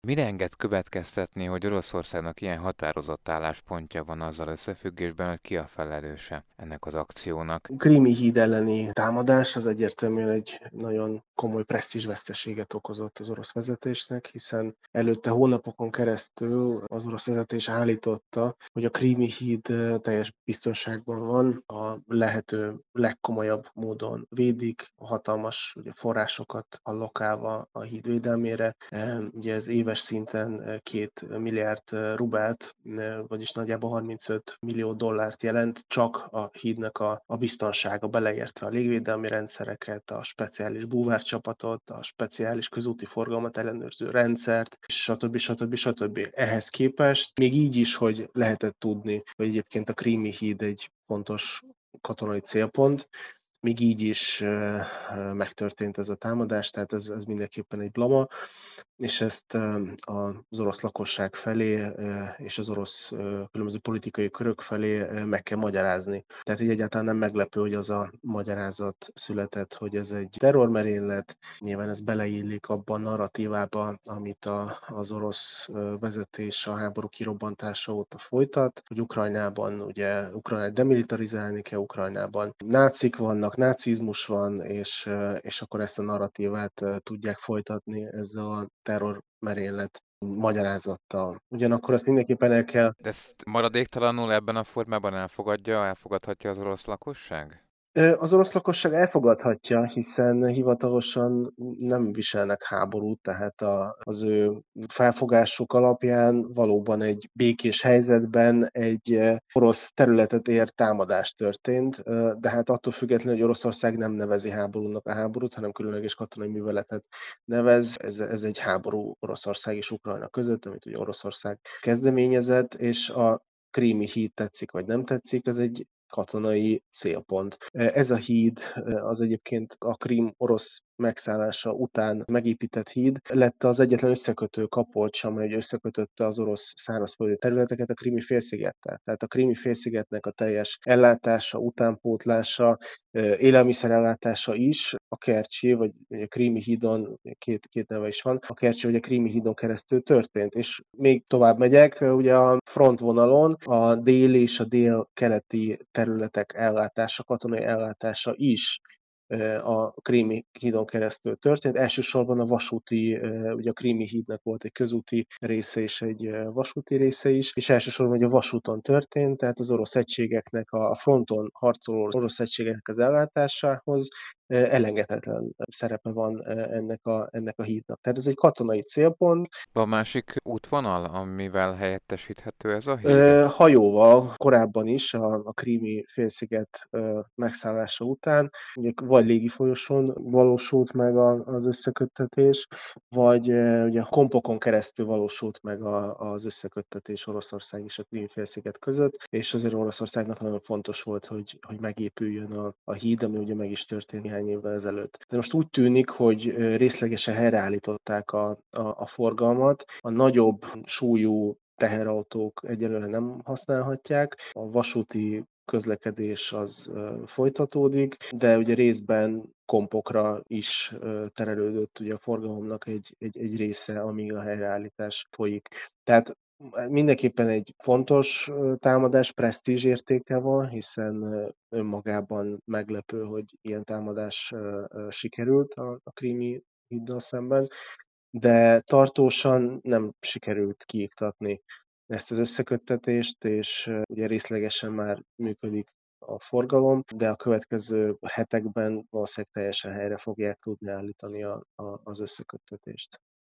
Mire enged következtetni, hogy Oroszországnak ilyen határozott álláspontja van azzal összefüggésben, hogy ki a felelőse ennek az akciónak? Krími híd elleni támadás az egyértelműen egy nagyon komoly presztízsveszteséget okozott az orosz vezetésnek, hiszen előtte hónapokon keresztül az orosz vezetés állította, hogy a Krími híd teljes biztonságban van, a lehető legkomolyabb módon védik, hatalmas ugye, forrásokat allokálva a híd védelmére. Ugye ez éves szinten 2 milliárd rubelt, vagyis nagyjából 35 millió dollárt jelent csak a hídnak a biztonsága, beleértve a légvédelmi rendszereket, a speciális búvárcsapatot, a speciális közúti forgalmat ellenőrző rendszert, stb. Ehhez képest még így is, hogy lehetett tudni, hogy egyébként a Krími híd egy fontos katonai célpont, még így is megtörtént ez a támadás, tehát ez mindenképpen egy blama, és ezt az orosz lakosság felé és az orosz különböző politikai körök felé meg kell magyarázni. Tehát így egyáltalán nem meglepő, hogy az a magyarázat született, hogy ez egy terrormerénylet. Nyilván ez beleillik abba a narratívába, amit az orosz vezetés a háború kirobbantása óta folytat, hogy Ukrajnában ugye Ukrajnát demilitarizálni kell, Ukrajnában nácik vannak, nácizmus van, és akkor ezt a narratívát tudják folytatni ezzel a terrormerénylet magyarázattal. Ugyanakkor azt mindenképpen el kell. De ezt maradéktalanul ebben a formában elfogadhatja az orosz lakosság? Az orosz lakosság elfogadhatja, hiszen hivatalosan nem viselnek háborút, tehát az ő felfogásuk alapján valóban egy békés helyzetben egy orosz területet ért támadás történt, de hát attól függetlenül, hogy Oroszország nem nevezi háborúnak a háborút, hanem különleges katonai műveletet nevez. Ez egy háború Oroszország és Ukrajna között, amit ugye Oroszország kezdeményezett, és a Krími híd tetszik vagy nem tetszik, ez egy katonai célpont. Ez a híd az egyébként a Krím orosz megszállása után megépített híd lett az egyetlen összekötő kapocs, amely összekötötte az orosz szárazföldi területeket a Krími félszigettel. Tehát a Krími félszigetnek a teljes ellátása, utánpótlása, élelmiszerellátása is a Kercsi, vagy a Krími hídon, két neve is van, a Kercsi vagy a Krími hídon keresztül történt. És még tovább megyek, ugye a frontvonalon a déli és a dél-keleti területek ellátása, katonai ellátása is a Krími hídon keresztül történt. Elsősorban a vasúti, ugye a Krími hídnak volt egy közúti része és egy vasúti része is, és elsősorban ugye a vasúton történt, tehát az orosz egységeknek, a fronton harcoló orosz egységeknek az ellátásához elengedhetetlen szerepe van ennek a hídnak. Tehát ez egy katonai célpont. Van másik útvonal, amivel helyettesíthető ez a híd? Hajóval korábban is, a Krími félsziget megszállása után, ugye vagy légifolyoson valósult meg az összeköttetés, vagy ugye Kompokon keresztül valósult meg az összeköttetés Oroszország és a Krím félsziget között, és azért Oroszországnak nagyon fontos volt, hogy megépüljön a híd, ami ugye meg is történt néhány évvel ezelőtt. De most úgy tűnik, hogy részlegesen helyreállították a forgalmat, a nagyobb súlyú teherautók egyelőre nem használhatják, a vasúti közlekedés az folytatódik, de ugye részben kompokra is terelődött ugye a forgalomnak egy része, amíg a helyreállítás folyik. Tehát mindenképpen egy fontos támadás, presztízs értéke van, hiszen önmagában meglepő, hogy ilyen támadás sikerült a krími híddal szemben, de tartósan nem sikerült kiiktatni ezt az összeköttetést, és ugye részlegesen már működik a forgalom, de a következő hetekben valószínűleg teljesen helyre fogják tudni állítani az összeköttetést.